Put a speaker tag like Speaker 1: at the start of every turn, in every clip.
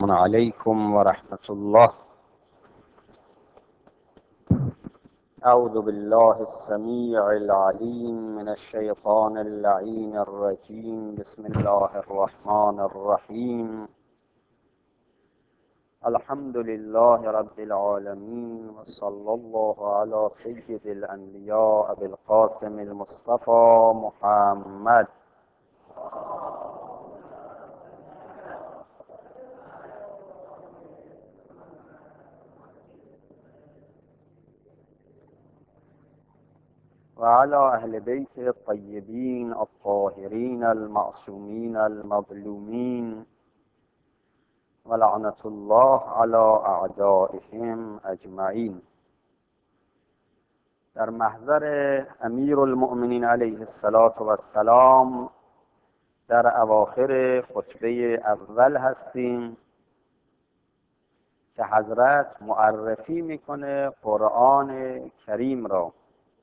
Speaker 1: عليكم ورحمة الله. أعوذ بالله السميع العليم من الشيطان اللعين الرجيم. بسم الله الرحمن الرحيم. الحمد لله رب العالمين، وصلى الله على سيد الأنبياء أبي القاسم المصطفى محمد. وعلى أهل بيت الطيبين الطاهرين المعصومين المظلومين، ولعنة الله على أعدائهم أجمعين. در محضر امیر المؤمنین علیه السلام در اواخر خطبه اول هستیم که حضرت معرفی میکنه قرآن کریم را.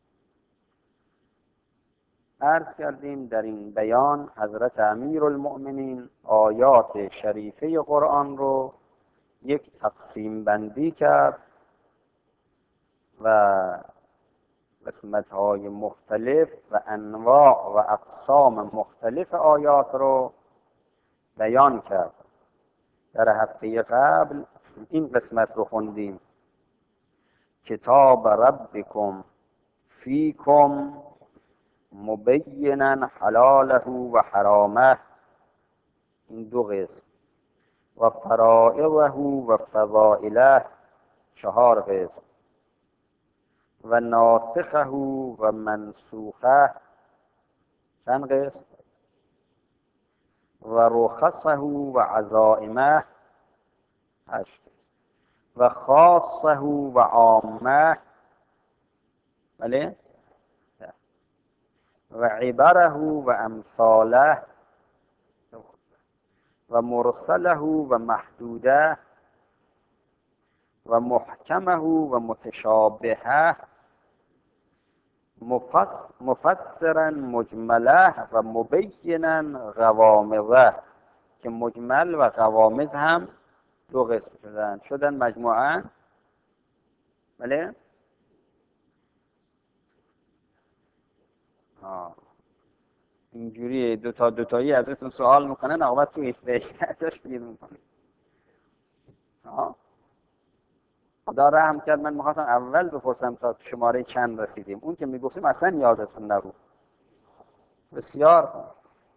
Speaker 1: عرض کردیم در این بیان حضرت امیر المؤمنین آیات شریفه قرآن رو یک تقسیم بندی کرد و قسمت‌های مختلف و انواع و اقسام مختلف آیات رو بیان کرد. در هفته قبل این قسمت رو خوندیم: کتاب ربکم فیکم مبینا حلاله و حرامه، این دو قسم، و فرائضه و فضائله، چهار قسم، و ناسخه و منسوخه، چند قسم، و رخصه و عزائمه، هشت، و خاصه و عامه، بله، و عبره و امثاله، و مرسله و محدوده، و محکمه و متشابهه، مفسرا مجمله و مبینا غوامضه، که مجمل و غوامض هم دو قسم شدن مجموعاً. بله؟ اینجوری دوتایی ازتون سوال میکنن، عاقبت تو ازش گیر میکنن. خدا رحم کرد، من میخواستم اول بپرسم تا شماره چند رسیدیم. اون که میگفتیم اصلا یادتون نبود. بسیار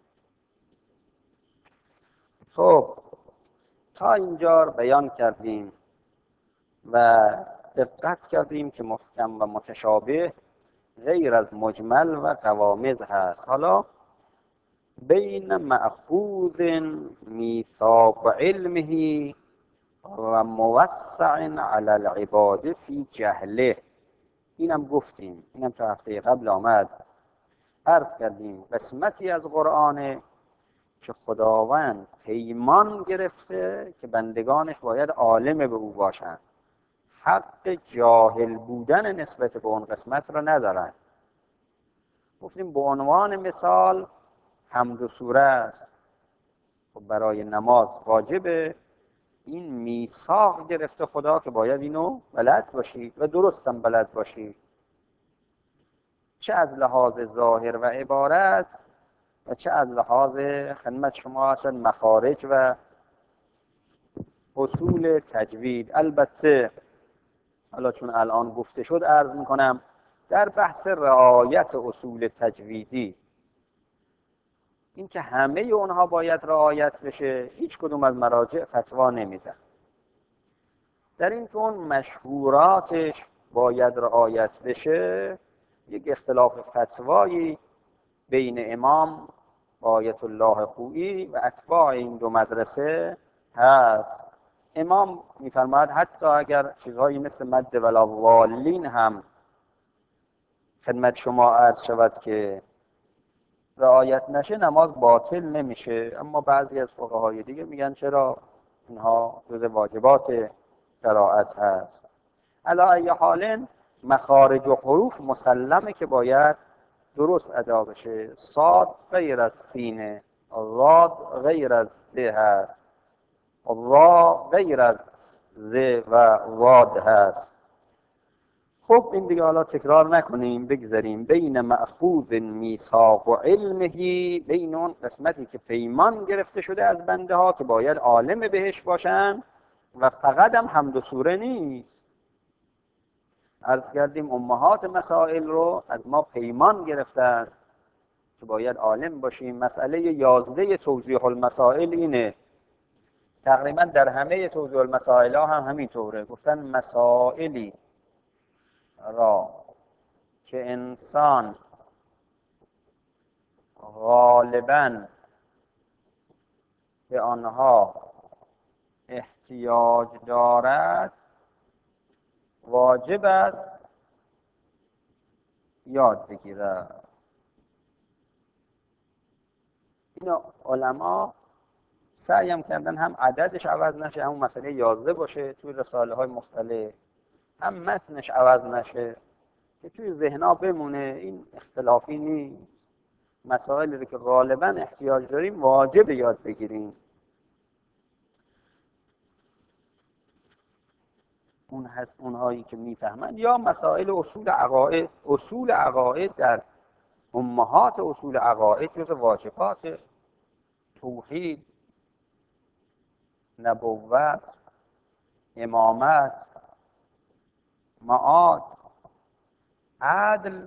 Speaker 1: خب، تا اینجا بیان کردیم و دقت کردیم که محکم و متشابه غیر از مجمل و غوامض هست. حالا بین مأخوذ میثاق علمه و موسع علی العباد فی جهله، اینم گفتیم، اینم تا هفته قبل آمد. عرض کردیم قسمتی از قرآن که خداوند پیمان گرفته که بندگانش باید عالم به او باشند، حق جاهل بودن نسبت به اون قسمت را ندارند. گفتیم به عنوان مثال حمد و سوره است، خب برای نماز واجبه، این میثاق گرفته خدا که باید اینو بلد باشید و درستم بلد باشید، چه از لحاظ ظاهر و عبارت و چه از لحاظ خدمت شما اصلا مخارج و اصول تجوید. البته حالا چون الان گفته شد عرض میکنم در بحث رعایت اصول تجویدی، این که همه اونها باید رعایت بشه، هیچ کدوم از مراجع فتوا نمیدن. در این که اون مشهوراتش باید رعایت بشه، یک اختلاف فتوایی بین امام آیت الله خویی و اتباع این دو مدرسه هست. امام میفرماید حتی اگر چیزهایی مثل مد ولاضالین هم خدمت شما عرض شود که رعایت نشه، نماز باطل نمیشه. اما بعضی از فقهای دیگه میگن چرا، اینها جز واجبات قرائت هست. علی ای حال مخارج و حروف مسلمه که باید درست ادا بشه. صاد غیر از سینه، ضاد غیر از س هست. را غیر از ز و واد هست. خب این دیگه حالا تکرار نکنیم، بگذاریم. بین مأخوذ میثاق و علمهی، بین اون قسمتی که پیمان گرفته شده از بنده ها که باید عالم بهش باشن و فقط هم حمد و سوره نیست. عرض کردیم امهات مسائل رو از ما پیمان گرفتن که باید عالم باشیم. مسئله 11 توضیح المسائل اینه، تقریبا در همه توضیح المسائل ها هم همینطوره. گفتن مسائلی را که انسان غالباً به آنها احتیاج دارد واجب است یاد بگیرد. این علما سعیم کردن هم عددش عوض نشه، همون مسئله 11 باشه توی رساله های مختلف، هم متنش عوض نشه که توی ذهنها بمونه. این اختلافی نیست. مسائلی رو که غالبا احتیاج داریم واجب یاد بگیریم. اون هست اونهایی که میفهمند. یا مسائل اصول عقاید در امهات اصول عقاید جز واجبات، توحید، نبوت، امامت، معاد، عدل.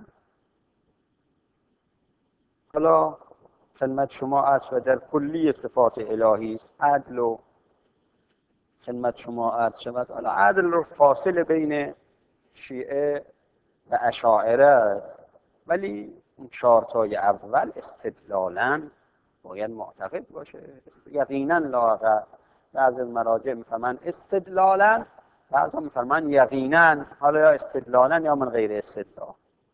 Speaker 1: حالا خدمت شما عرض و در کلی صفات الهی است عدل و خدمت شما عرض شود. حالا عدل رو فاصله بین شیعه و اشاعره است، ولی اون چهارتای اول استدلالاً باید معتقد باشه. یقیناً لااقل بعضی از مراجع میفهمن استدلالاً، بعضی میفهمن یقیناً. حالا یا استدلالاً یا من غیر استدلال.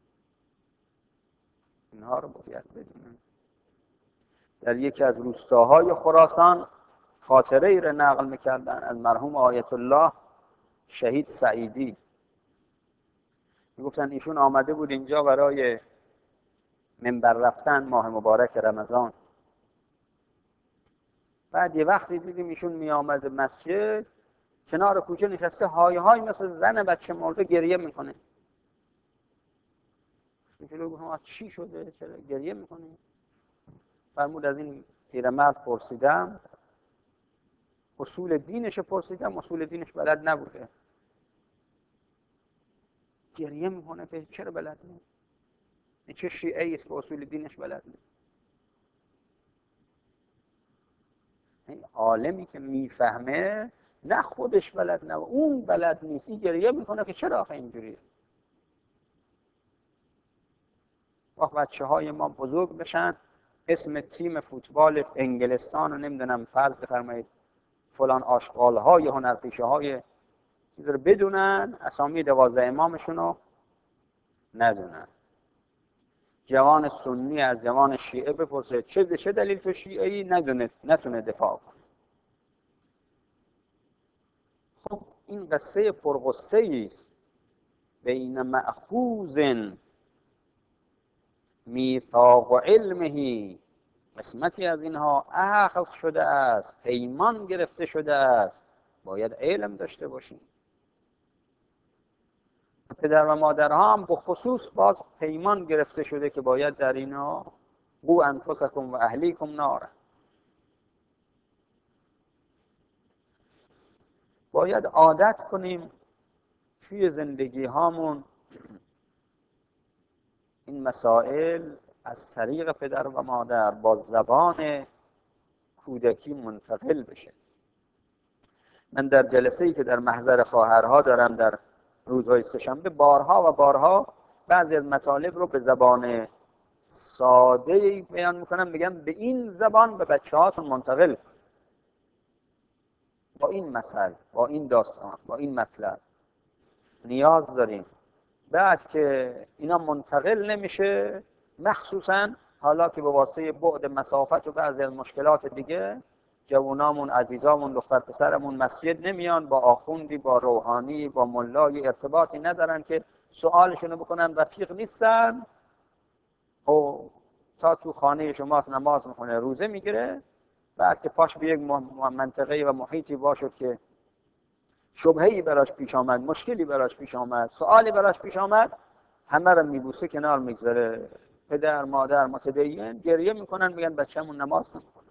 Speaker 1: اینها رو باید بدونن. در یکی از روستاهای خراسان خاطره ای را نقل میکردن از مرحوم آیت الله شهید سعیدی. میگفتن ایشون آمده بود اینجا برای منبر رفتن ماه مبارک رمضان. بعد یه وقتی دیدیم ایشون می آمد مسجد، کنار کوچه نشسته های های مثل زن بچه مرده گریه میکنه. گفتم چی شده؟ چرا گریه میکنه؟ فرمود از این پیرمرد پرسیدم، اصول دینش پرسیدم، اصول دینش بلد نبوده. گریه میکنه که چرا بلد نیست؟ این چه شیعه است که اصول دینش بلد نیست؟ این عالمی که میفهمه نه خودش بلد نه اون بلد نیست، این گریه میکنه که چرا آخه اینجوریه. وقت بچه های ما بزرگ بشن اسم تیم فوتبال انگلستان رو نمیدونم فرض بفرمایید فلان آشغال های هنرپیشه های چیز رو بدونن، اسامی 12 امامشون رو ندونن. جوان سنی از جوان شیعه بپرسه چه دلیل تو شیعه ای، نتونه دفاع کنه. خب این قصه پرغصه است. بین مأخوذ میثاق و علمهی، قسمتی از اینها اخذ شده است، پیمان گرفته شده است، باید علم داشته باشیم. پدر و مادرها هم به خصوص باز پیمان گرفته شده که باید در اینا قو انفسکم و اهلیکم نارا. باید عادت کنیم توی زندگی هامون این مسائل از طریق پدر و مادر با زبان کودکی منتقل بشه. من در جلسه‌ای که در محضر خواهرها دارم در روزهای سه‌شنبه بارها و بارها بعضی از مطالب رو به زبان ساده بیان میکنم، میگم به این زبان به بچه‌هاتون منتقل کن. با این مسئله، با این داستان، با این مطلب نیاز داریم. بعد که اینا منتقل نمیشه، مخصوصا حالا که به واسطه بعد مسافت و بعضی از مشکلات دیگه جوانامون، عزیزامون، دختر پسرمون مسجد نمیان، با آخوندی، با روحانی، با ملای ارتباطی ندارن که سوالشونو بکنن، رفیق نیستن. و تا تو خانه شماست نماز میخونه، روزه میگیره، بعد که پاش به یک منطقه و محیطی باشد که شبهه‌ای براش پیش آمد، مشکلی براش پیش آمد، سوالی براش پیش آمد، همه رو میبوسه کنار میگذاره. پدر مادر متدین گریه میکنن، میگن بچه‌مون نماز نمیخونه.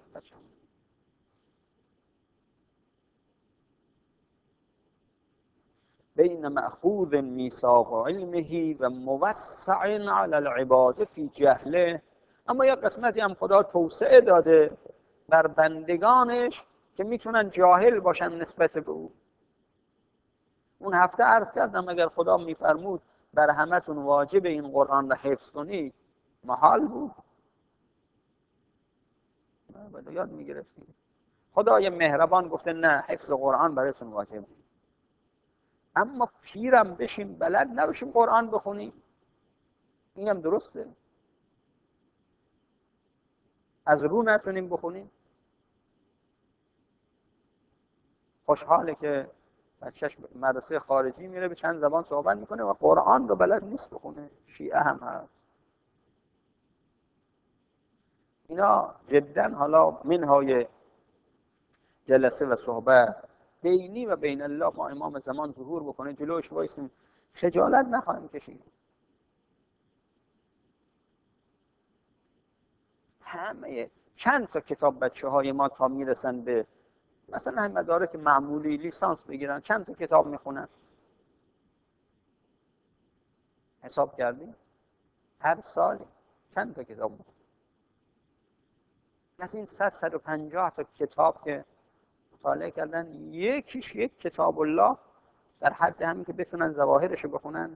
Speaker 1: بین مأخوذ میثاق علمه و موسع علی العباد فی جهله. اما یک قسمتی هم خدا توسعه داده بر بندگانش که میتونن جاهل باشن نسبت به او. اون هفته عرض کردم اگر خدا میفرمود بر همتون واجب این قرآن را حفظ کنید، محال بود، باید یاد میگرفتیم. خدای مهربان گفته نه، حفظ قرآن برایتون واجب. اما پیرم بشیم بلد نباشیم قرآن بخونیم، اینم درسته. از رو نتونیم بخونیم. خوشحاله که بچهش مدرسه خارجی میره به چند زبان صحبت میکنه و قرآن رو بلد نیست بخونه. شیعه هم هست. اینا جدا حالا منهای جلسه و صحبت بینی و بین الله ما امام زمان ظهور بکنه جلوش وایسیم، خجالت نخواهیم کشید. همه چند تا کتاب بچه های ما تا میرسن به مثلا هم مدارک معمولی لیسانس بگیرن چند تا کتاب میخونن؟ حساب کردیم؟ هر سالی چند تا کتاب میخونن؟ از این 150 تا کتاب که مطالعه کردن، یکیش یک کتاب الله در حد همین که بتونن ظواهرش رو بخونن.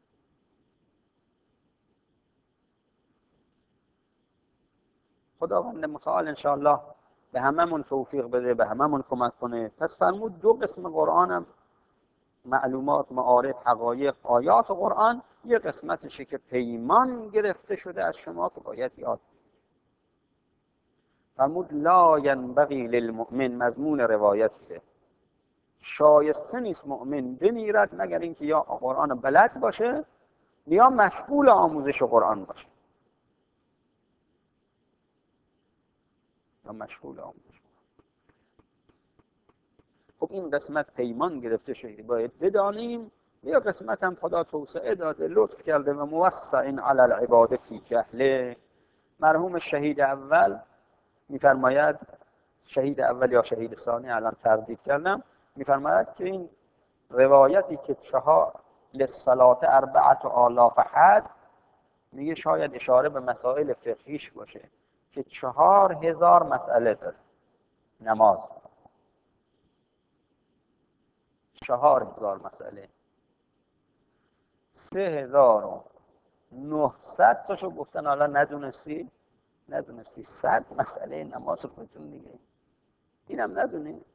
Speaker 1: خداوند متعال انشاءالله به هممون توفیق بده، به هممون کمک کنه. پس فرمود دو قسم قرآنم، معلومات، معارف، حقایق، آیات قرآن، یه قسمتشه که پیمان گرفته شده از شما که باید یاد. فرمود لا ینبغی للمؤمن، مضمون روایته، شایسته نیست مؤمن بمیرد مگر اینکه یا قرآن بلد باشه یا مشغول آموزش قرآن باشه. یا مشغول آموزش. خب این قسمت پیمان گرفته شده باید بدانیم. یا قسمت هم خدا توسعه داده، لطف کرده و موسع علی العباد فی جهله. مرحوم شهید اول میفرماید، شهید اول یا شهید ثانی الان تردید کردم، میفرماید که این روایتی که 4 للصلاة 4000 حد، میگه شاید اشاره به مسائل فقهیش باشه که 4000 مسئله داره نماز. 4000 مسئله، 3900 تاشو گفتن حالا ندونستی 100 مسئله نماز خودتون دیگه، اینم ندونی.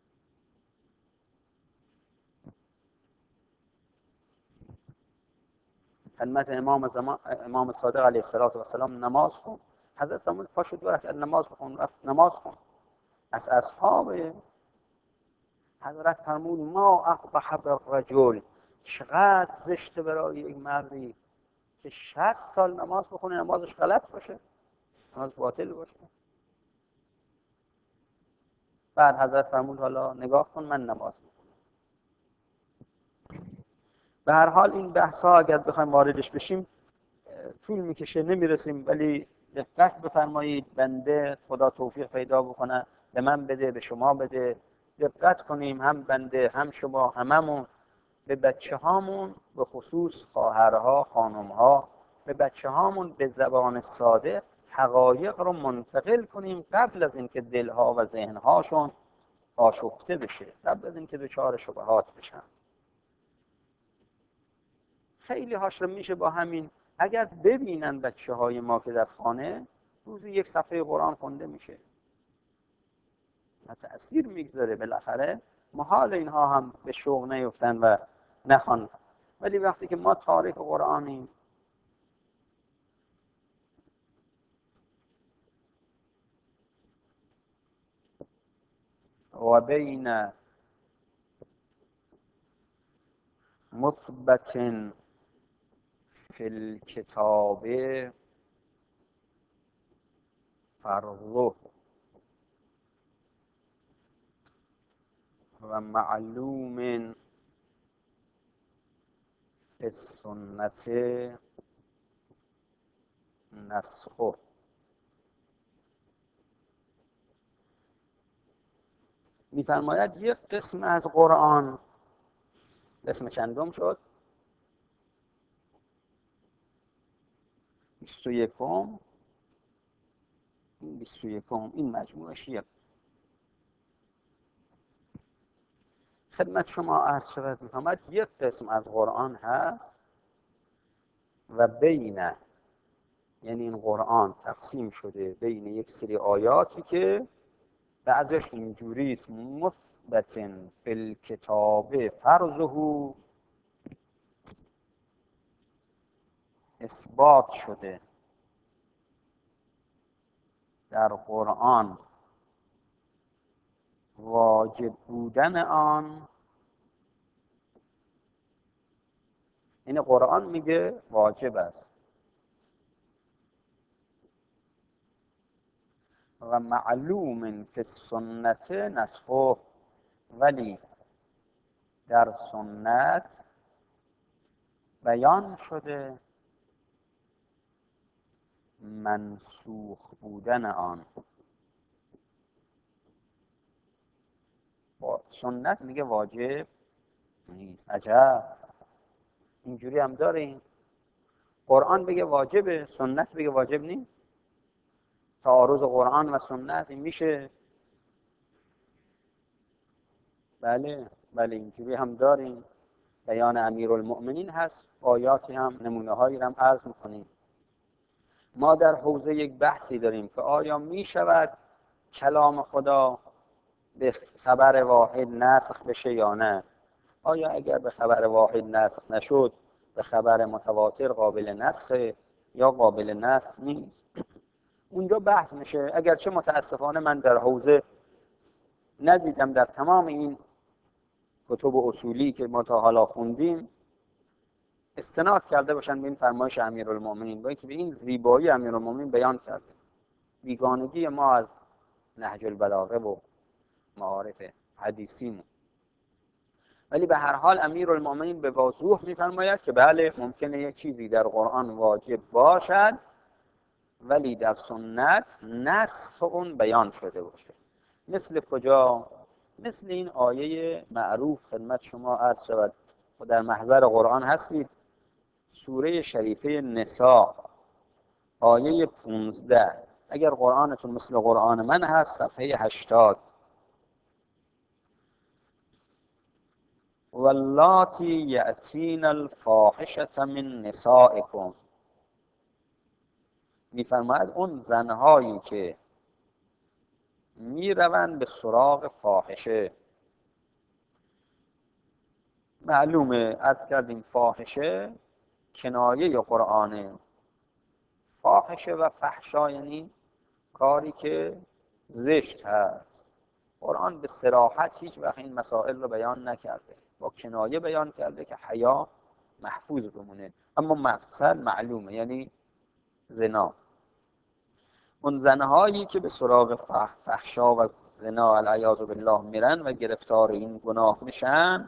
Speaker 1: خدمت امام صادق علیه السلام نماز خون. حضرت فرمود پاشو 2 رکعت نماز بخون، رفت نماز خون. از اصحاب حضرت فرمود ما اقبح بالرجل، چقدر زشته برای یک مردی که 60 سال نماز بخونه نمازش غلط باشه، نماز باطل باشه. بعد حضرت فرمود حالا نگاه کن من نماز میخونم. به هر حال این بحث ها اگر بخوایم واردش بشیم طول میکشه، نمیرسیم. ولی دقت بفرمایید، بنده خدا توفیق پیدا بکنه، به من بده به شما بده، دقت کنیم هم بنده هم شما هممون به بچه هامون، به خصوص خواهرها خانمها، به بچه هامون به زبان ساده حقایق رو منتقل کنیم قبل از اینکه دلها و ذهنهاشون آشفته بشه، قبل از اینکه دچار شبهات بشن. خیلی هاش رو میشه با همین، اگر ببینن بچه های ما که در خانه روزی 1 صفحه قرآن خونده میشه، تأثیر میگذاره. بالاخره محال اینها هم به شوق نیفتن و نخوان. ولی وقتی که ما تاریخ قرآنیم، و بین مثبت فی الکتاب فرضه و معلوم فی السنت نسخه. میفرماید یک قسم از قرآن، قسم چندم شد؟ 21م. این 21م، این مجموعش یک. خدمت شما عرض شود میفرماید یک قسم از قرآن هست و بین، یعنی این قرآن تقسیم شده بین یک سری آیاتی که بعضش اینجوری است: مثبت فی الکتاب فرضه، اثبات شده در قرآن واجب بودن آن. این قرآن میگه واجب است. و معلوم فی السنت نسخه، ولی در سنت بیان شده منسوخ بودن آن. سنت میگه واجب نیست. عجب، اینجوری هم داریم. قرآن بگه واجبه، سنت بگه واجب نیست. تعارض قرآن و سنت این میشه؟ بله اینجوری هم داریم. بیان امیرالمؤمنین هست، آیاتی هم نمونه هایی هم عرض میکنیم. ما در حوزه یک بحثی داریم که آیا میشود کلام خدا به خبر واحد نسخ بشه یا نه؟ آیا اگر به خبر واحد نسخ نشد به خبر متواتر قابل نسخه یا قابل نسخ نیست؟ اونجا بحث میشه. اگرچه متاسفانه من در حوزه ندیدم در تمام این کتب اصولی که ما تا حالا خوندیم استناد کرده باشن به این فرمایش امیرالمومنین، با اینکه به این زیبایی امیرالمومنین بیان کرده، بیگانگی ما از نهج البلاغه و معارف حدیثیمون. ولی به هر حال امیرالمومنین به وضوح میفرماید که بله ممکنه یک چیزی در قرآن واجب باشد ولی در سنت نسخ اون بیان شده باشه. مثل کجا؟ مثل این آیه معروف خدمت شما عرض شود و در محضر قرآن هستید، سوره شریفه نساء آیه 15. اگر قرآنتون مثل قرآن من هست صفحه 80. واللاتی یأتین الفاحشة من نسائکم، میفرماید اون زنهایی که میروند به سراغ فاحشه. معلومه عرض کردیم فاحشه کنایه قرآنه. فاحشه و فحشا یعنی کاری که زشت هست. قرآن به صراحت هیچ وقت این مسائل رو بیان نکرده، با کنایه بیان کرده که حیا محفوظ بمونه، اما مقصد معلومه، یعنی زنا. اون زنهایی که به سراغ فحشا و زنا العیاذ بالله میرن و گرفتار این گناه میشن،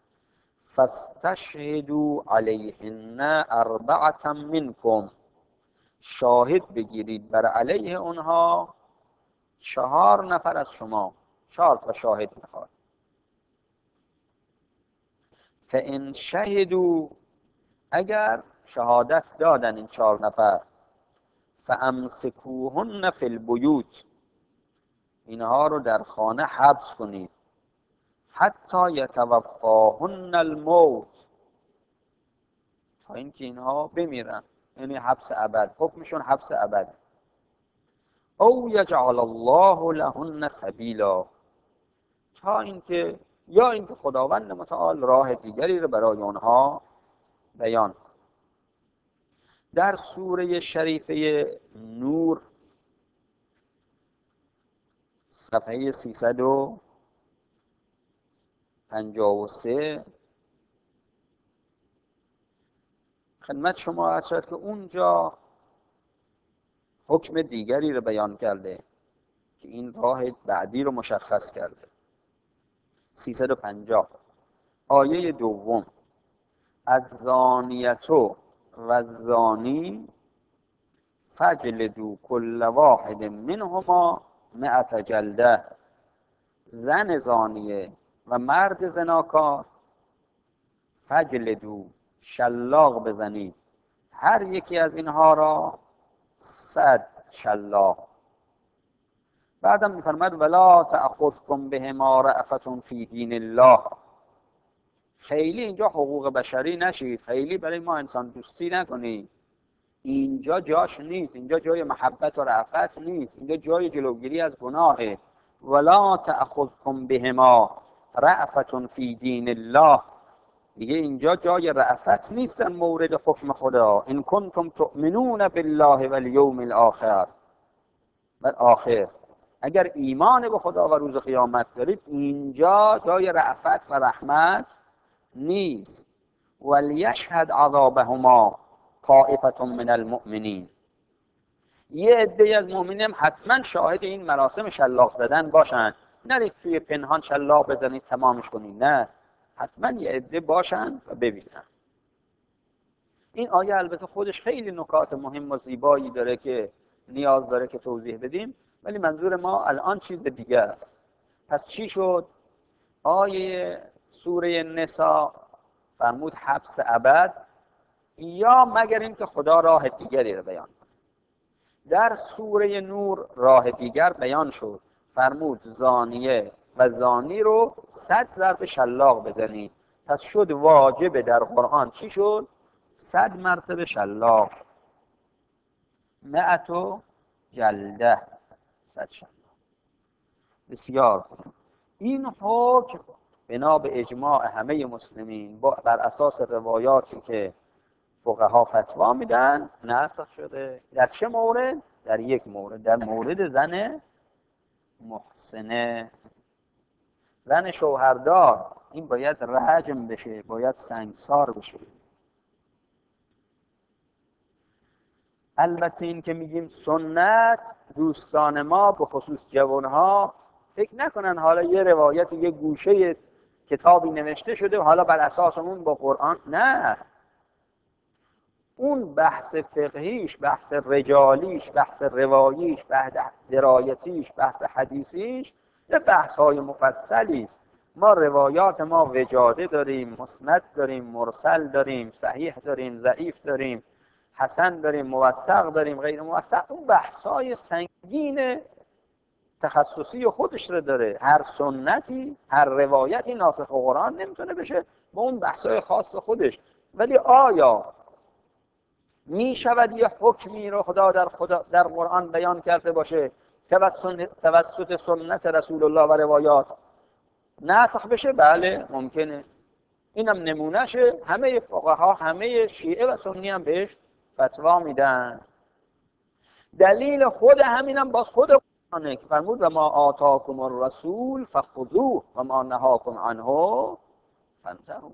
Speaker 1: فاستشهدوا علیهن 4 منکم، شاهد بگیرید بر علیه اونها 4 نفر از شما. 4 تا شاهد میخواد. فان شهدوا، اگر شهادت دادن این 4 نفر، فامسکوهن فی البیوت، اینها رو در خانه حبس کنید، حتی یتوفاهن الموت، تا اینکه اینها بمیرن، یعنی حبس ابد، حکمشون حبس ابد. او یجعل الله لهن سبیلا، تا اینکه یا اینکه خداوند متعال راه دیگری رو برای آنها بیان. در سوره شریفه نور صفحه 353 خدمت شما عرض شد که اونجا حکم دیگری رو بیان کرده که این راه بعدی رو مشخص کرده. 350 آیه دوم: از زانیتو و زانی فجلدو کل واحد منهما 100 جلده. زن زانیه و مرد زناکار فجلدو شلاق بزنید هر یکی از اینها را 100 شلاق. بعدم میفرماید ولا تأخذکم بهما رأفة فی دین الله. خیلی اینجا حقوق بشری نشید، خیلی برای ما انسان دوستی نکنید. اینجا جاش نیست، اینجا جای محبت و رأفت نیست، اینجا جای جلوگیری از گناهه. ولا تأخذکم بهما رأفة فی دین الله. دیگه اینجا جای رأفت نیست در مورد حکم خدا. ان کنتم تؤمنون بالله والیوم الاخر. اگر ایمان به خدا و روز قیامت دارید، اینجا جای رأفت و رحمت نیست. ولیشهد عذابهما طائفة من المؤمنین. یه عده از مؤمنین حتما شاهد این مراسم شلاق زدن باشن. نرید توی پنهان شلاق بزنید تمامش کنید، نه، حتما یه عده باشن و ببینن. این آیه البته خودش خیلی نکات مهم و زیبایی داره که نیاز داره که توضیح بدیم، ولی منظور ما الان چیز دیگه است. پس چی شد؟ آیه سوره نساء فرمود حبس ابد یا مگر این که خدا راه دیگری رو بیان کنه. در سوره نور راه دیگر بیان شد، فرمود زانیه و زانی رو 100 ضرب شلاق بزنید. پس شد واجب در قرآن چی شد؟ 100 مرتبه شلاق. 100 جلده، 100 شلاق. بسیار خوب. این حکم بنا به اجماع همه مسلمین بر اساس روایاتی که فقها فتوا میدن ناسخ شده. در چه مورد؟ در یک مورد، در مورد زن محسنه، زن شوهردار. این باید رجم بشه، باید سنگسار بشه. البته این که میگیم سنت، دوستان ما به خصوص جوانها فکر نکنن حالا یه روایت یه گوشه کتابی نوشته شده و حالا بر اساس اون با قرآن، نه. اون بحث فقهیش، بحث رجالیش، بحث رواییش، بحث درایتیش، بحث حدیثیش یه بحث های مفصلی است. ما روایات ما وجاده داریم، مسند داریم، مرسل داریم، صحیح داریم، ضعیف داریم، حسن داریم، موثق داریم، غیر موثق. اون بحث های سنگین تخصصی خودش رو داره. هر سنتی، هر روایتی ناسخ قرآن نمیتونه بشه با اون بحث های خاص خودش. ولی آیا می شود یه حکمی رو خدا در قرآن بیان کرده باشه توسط سنت رسول الله و روایات نسخ بشه؟ بله، ممکنه. اینم نمونهشه. همه فقها، همه شیعه و سنی هم بهش فتوا میدن. دلیل خود همینم باز خود قرآنه که فرمود و ما آتاکم الرسول فخذوه و ما نهاکم عنه فانتهوا.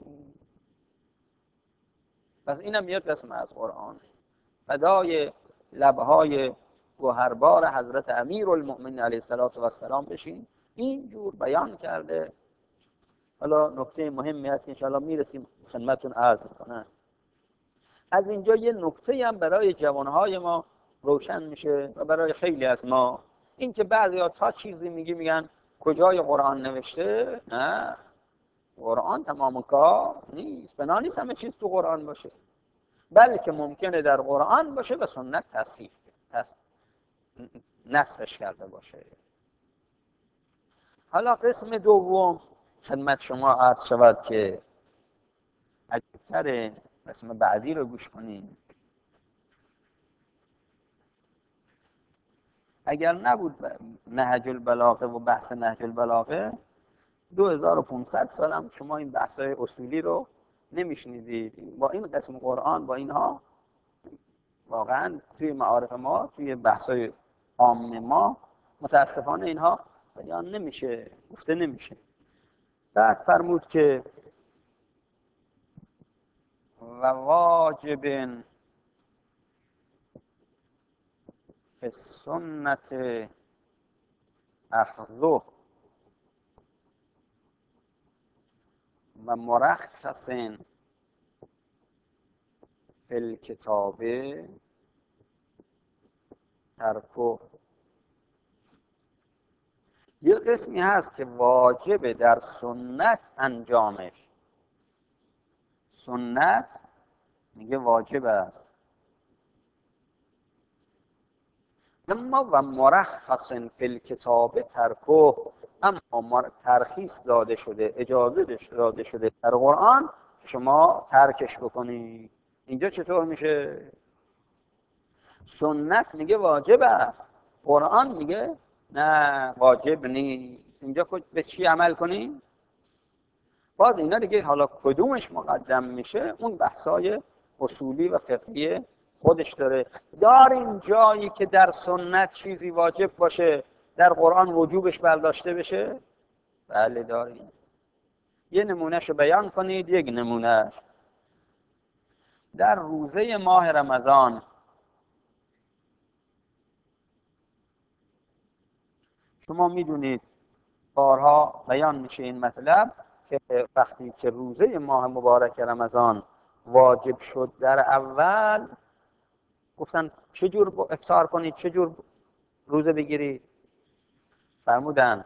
Speaker 1: پس اینم یک قسم از قرآن. فدای لبهای گوهربار حضرت امیرالمؤمنین علیه السلام بشین. اینجور بیان کرده. حالا نکته مهمی هست که انشاءالله میرسیم خدمتتون عرض کنم. از اینجا یه نکته هم برای جوانهای ما روشن میشه و برای خیلی از ما، این که بعضیا تا چیزی میگن کجای قرآن نوشته؟ نه، قرآن تمام کار نیست. بنا نیست همه چیز تو قرآن باشه، بلکه ممکنه در قرآن باشه و سنت تصحیح نسخش کرده باشه. حالا قسم دوم خدمت شما عرض شود که عجبتر قسم بعدی رو گوش کنین. اگر نبود نهج البلاغه و بحث نهج البلاغه 2500 سال هم شما این بحث‌های اصولی رو نمیشنیدید. با این قسم قرآن، با اینها واقعا توی معارف ما، توی بحث‌های عام ما متاسفانه اینها بیان نمیشه، گفته نمیشه. بعد فرمود که و واجب فی السنت اخذه و مرخص فی الکتاب ترکه. یه قسمی هست که واجب در سنت انجامش، سنت میگه واجب است، اما و مرخص فی الکتاب ترکه، اما ترخیص داده شده، اجازه داده شده در قرآن که شما ترکش بکنی. اینجا چطور میشه؟ سنت میگه واجب است، قرآن میگه نه واجب نیست. اینجا به چی عمل کنیم؟ باز اینا دیگه حالا کدومش مقدم میشه اون بحثای اصولی و فقهی خودش داره. دارین جایی که در سنت چیزی واجب باشه در قرآن وجوبش برداشته بشه؟ بله دارین. یه نمونهشو بیان کنید. یک نمونهش در روزه ماه رمضان شما میدونید بارها بیان میشه این مطلب که وقتی که روزه ماه مبارک رمضان واجب شد در اول گفتن چجور افطار کنید، چجور روزه بگیرید؟ فرمودن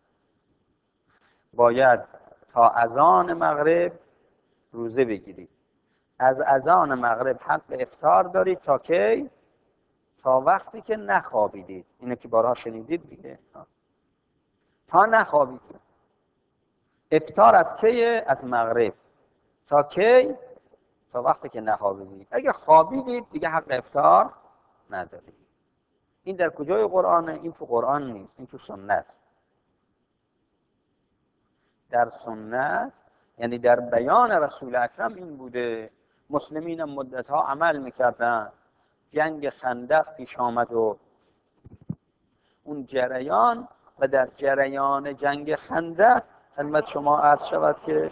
Speaker 1: باید تا اذان مغرب روزه بگیرید، از اذان مغرب حق افطار دارید تا کی؟ تا وقتی که نخوابیدید. اینو که بارها شنیدید دیگه، تا نخوابیدید. افطار از کیه؟ از مغرب تا کی؟ تا وقتی که نخوابیدید. اگه خوابیدید دیگه حق افطار ندارید. این در کجای قرآنه؟ این تو قرآن نیست، این تو سنت. در سنت یعنی در بیان رسول اکرم این بوده. مسلمین مدتها عمل میکردن. جنگ خندق پیش آمد و اون جریان، و در جریان جنگ خندق خدمت شما عرض شود که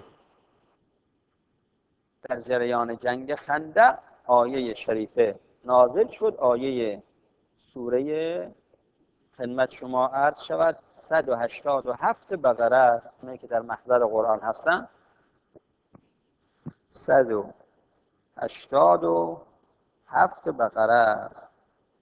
Speaker 1: در جریان جنگ خندق آیه شریفه نازل شد. آیه سوره خدمت شما عرض شود 187 بقره است. اونایی که در محضر قرآن هستن 187 بقره است،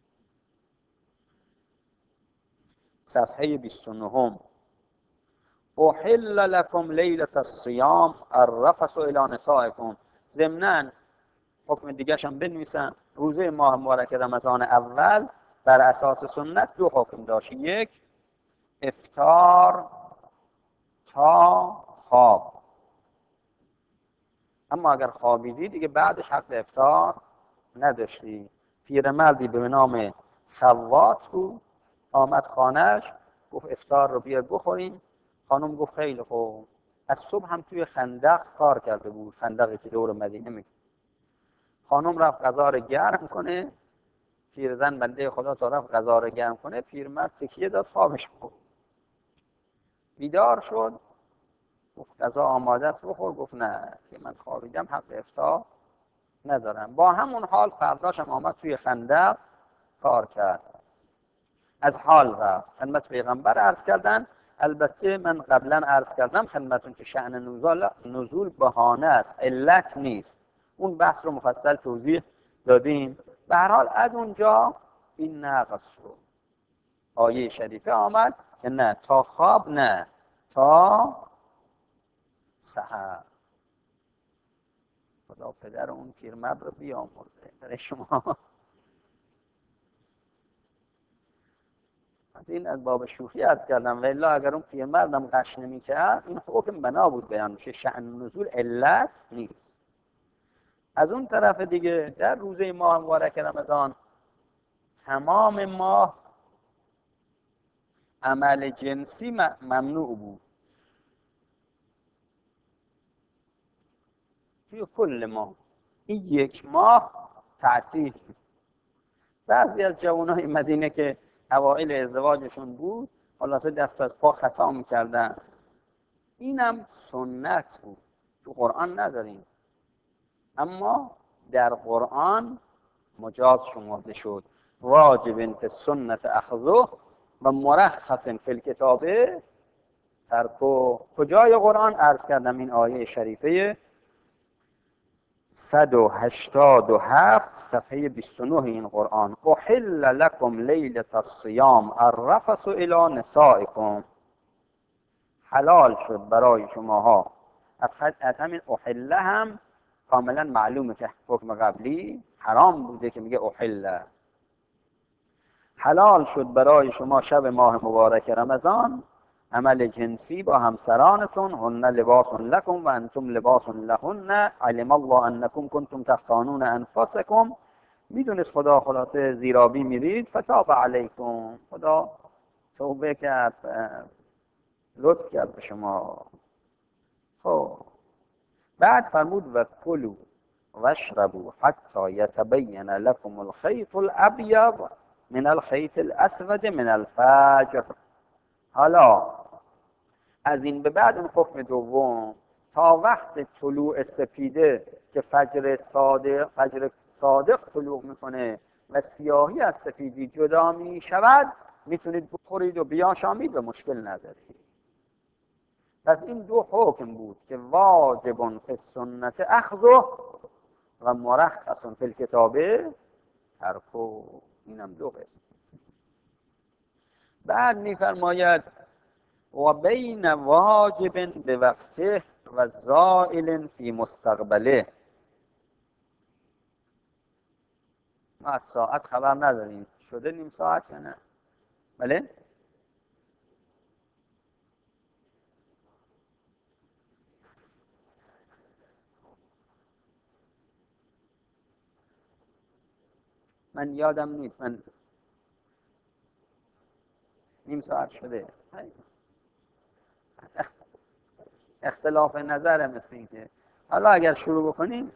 Speaker 1: صفحه 29. احل لكم لیلة الصیام الرفث الی نسائکم. ضمناً حکم دیگه هم بنویسن. روزه ماه مبارک رمضان اول بر اساس سنت دو حکم داشت. یک، افطار تا خواب، اما اگر خوابیدی دیگه بعدش حق افطار نداشتی. پیرمردی به نام خوات بود، آمد خانهش گفت افطار رو بیار بخوریم. خانم گفت خیلی خوب. از صبح هم توی خندق کار کرده بود، خندقی که دور مدینه میگه. خانم رفت غذا رو گرم کنه. پیرزن بنده خدا تا رفت غذا رو گرم کنه، پیرمرد تکیه داد خوابش بود. بیدار شد گفت غذا آماده است بخور. گفت نه که من خوابیدم حق افطار ندارم. با همون حال فرداشم آمد توی خندق کار کرد. از حال رفت خدمت پیغمبر عرض کردن. البته من قبلا عرض کردم خدمتون که شأن نزول بهانه است، علت نیست. اون بحث رو مفصل توضیح دادیم. به هر حال از اونجا این نقص شد. آیه شریفه آمد که نه تا خواب، نه تا سحر. خدا پدر اون پیرمرد رو بیامرزه برای شما. این از باب شوخی عرض کردم، ولی اگر اون پیرمردم قش نمی‌کرد این حکم بنا بود بیان میشه. شأن نزول علت نیست. از اون طرف دیگه در روزه ماه مبارک رمضان تمام ماه عمل جنسی ممنوع بود. توی کل ماه این یک ماه تعطیل. بعضی از جوانای مدینه که اوائل ازدواجشون بود خلاصه دست از پا خطا میکردن. اینم سنت بود، تو قرآن نداریم، اما در قرآن مجاز شمرده شد. واجب فی السنت اخذه و مرخص فی الکتاب ترکو کجای قرآن؟ عرض کردم این آیه شریفه 187 صفحه 29 این قرآن. احل لکم لیلة الصیام الرفث الی نسائکم. حلال شد برای شماها. از همین احله هم کاملا معلومه که حکم قبلی حرام بوده که میگه احله. حلال شد برای شما شب ماه مبارک رمضان عمل جنسی با همسرانتون. هن لباس لکم و انتم لباس لهن علم الله انکم کنتم تختانون انفسکم. میدونست خدا خلاصه زیرابی میرید. فتاب علیکم، خدا توبه کرد، لطف کرد به شما. خب بعد فرمود و کلوا واشربوا حتی یتبین لکم الخیط الابیض من الخیط الاسود من الفجر. حالا از این به بعد اون حکم دوم تا وقت طلوع سپیده که فجر صادق طلوع میکنه و سیاهی از سفیدی جدا میشود میتونید بخورید و بیاشامید و مشکل ندارید. پس این دو حکم بود که واجب فی السنت اخذه و مرخص فی الکتاب ترکه. اینم دو قسم. بعد میفرماید و بین واجب به وقته و زائل فی مستقبله. ما از ساعت خبر نداریم شده نیم ساعت یا نه؟ بله؟ من یادم نیست. من نیم ساعت شده. اختلاف نظره مثل این که حالا اگر شروع بکنیم.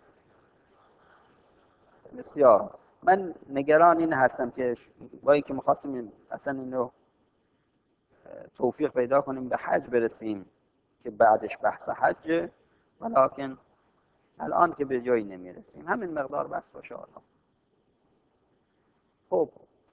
Speaker 1: بسیار من نگران این هستم که با اینکه می‌خواستیم اصلا اینو توفیق پیدا کنیم به حج برسیم که بعدش بحث حج، ولکن الان که به جایی نمیرسیم. همین مقدار بس باشه. حالا خب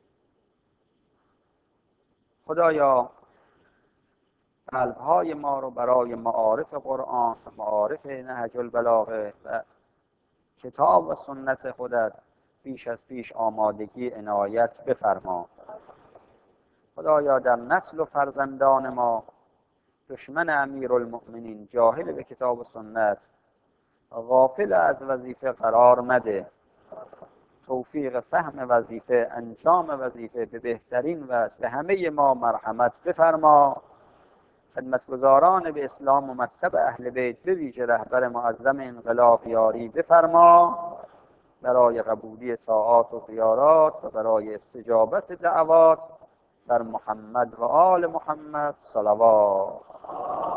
Speaker 1: خدایا قلب‌های ما رو برای معارف قرآن، معارف نهج البلاغه و کتاب و سنت خودت پیش از پیش آمادگی عنایت بفرما. خدایا در نسل و فرزندان ما دشمن امیرالمؤمنین جاهل به کتاب و سنت غافل از وظیفه قرار مده. توفیق فهم وظیفه، انجام وظیفه به بهترین و به همه ما مرحمت بفرما. خدمتگزاران به اسلام و مکتب اهل بیت به ویژه رهبر معظم انقلاب یاری بفرما برای قبولی طاعات و زیارات و برای استجابت دعوات. بر محمد و آل محمد صلوات.